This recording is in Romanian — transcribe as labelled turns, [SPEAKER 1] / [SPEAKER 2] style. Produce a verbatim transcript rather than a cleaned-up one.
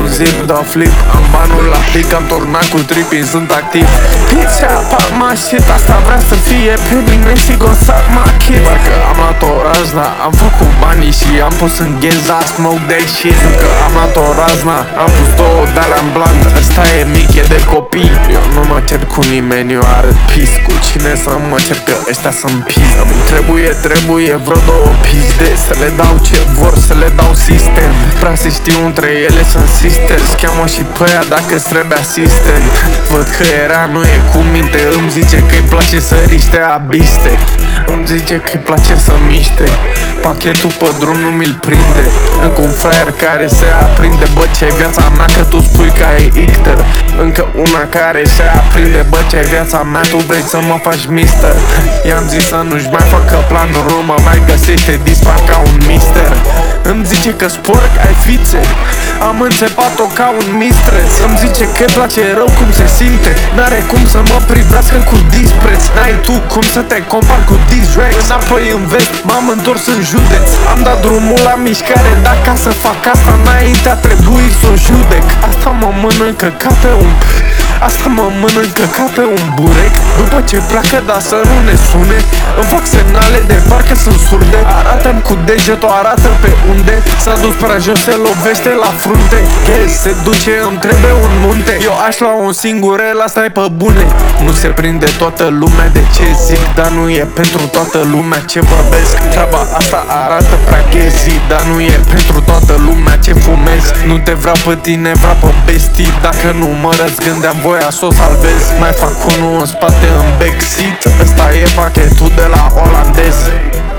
[SPEAKER 1] un zip, dau flip. Am banul la pic, am turnat cu tripping, sunt activ. Pizza, pac, ma shit, asta vrea să fie pe mine și gonsac ma kid. Parcă am luat o razna, am făcut banii și am pus în gheza, smoke that shit. Că am luat o razna, am pus două de-alea în blanc. Ăsta e mic, e de copii. Eu nu mă cer cu nimeni, eu arăt pis. Cu cine să mă cer, că ăștia sunt pis. Îmi trebuie, trebuie vreo două pizde, să le dau ce vor, să le dau sistem. Prea să știu între ele sunt sisters. Cheamă și pe aia dacă-ți trebuie asistent. Văd că era, nu e cu minte. Îmi zice că-i place să riște abiste. Îmi zice că-i place să miște. Pachetul pe drum nu mi-l prinde. Încă un fraier care se aprinde. Bă, ce-i viața mea, că tu spui că ai icter. Încă una care se aprinde. Bă, ce-i viața mea, tu vrei să mă faci mister. I-am zis să nu-și mai facă planul, mă mai găsește dispar ca un mister. Îmi zice că sport ai fițe. Am înțepat-o ca un mistres. Îmi zice că-i place rău cum se simte. N-are cum să mă privească cu dispreț. N-ai tu cum să te compar cu Disrex. Înapoi în vest, m-am întors în județ. Am dat drumul la mișcare, dar ca să fac asta înainte a trebuit să o judec. Asta mă mănâncă ca pe un... Asta mă mănâncă ca pe un burec. După ce pleacă, dar să nu ne sune. Îmi fac semnale de parcă sunt surde. Arată-mi cu degetul, arată pe unde. S-a dus prea jos, se lovește la frunte. Yes, se duce, îmi trebuie un munte. Eu aș lua un singur, el asta e pe bune. Nu se prinde toată lumea de ce zic, dar nu e pentru toată lumea ce vorbesc. Treaba asta arată prea ghezi, dar nu e pentru toată lumea ce fumez. Nu te vreau pe tine, vreau pe bestii. Dacă nu mă răzgândeam, voia să o salvez. Mai fac unul în spate în backseat. Ăsta e pachetul de la olandez.